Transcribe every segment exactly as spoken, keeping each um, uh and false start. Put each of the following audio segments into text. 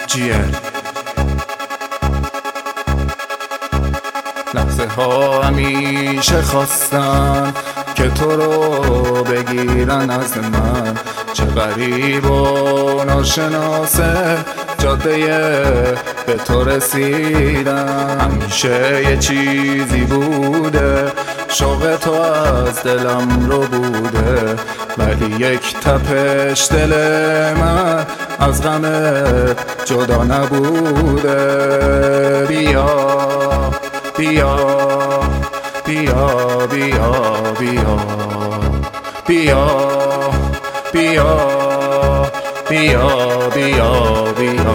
جیل. لحظه ها همیشه خواستن که تو رو بگیرن از من، چه غریب و ناشناسه جاده به تو رسیدم. همیشه یه چیزی بوده شوق تو از دلم رو بوده، ولی یک تپش دل من از غم جدا نبوده. بیا بیا بیا بیا بیا بیا بیا بیا بیا بیا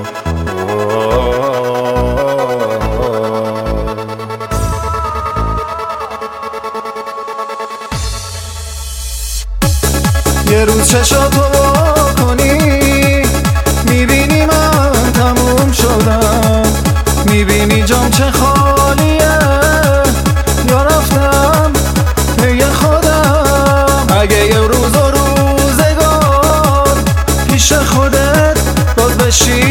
یه روز چشاتو وا کنی میبینی من تموم شدم، میبینی جام چه خالیه یا رفتم پی خودم. اگه یه روز و روزگار پیش خودت باز بشی